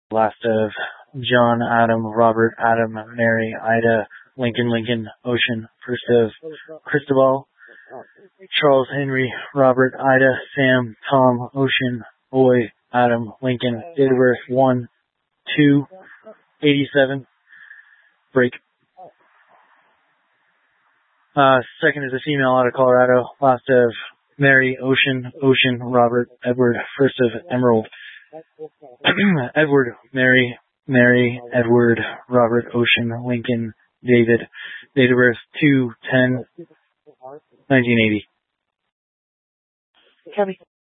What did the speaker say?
Last of John, Adam, Robert, Adam, Mary, Ida, Lincoln, Lincoln, Ocean. First of Cristobal, Charles, Henry, Robert, Ida, Sam, Tom, Ocean, Boy, Adam, Lincoln. Date of birth 1/2/87. Break. Second is a female out of Colorado. Last of Mary, Ocean, Ocean, Robert, Edward. First of Emerald. Edward, Mary, Mary, Edward, Robert, Ocean, Lincoln, David. Date of birth 2/10/1980. Copy.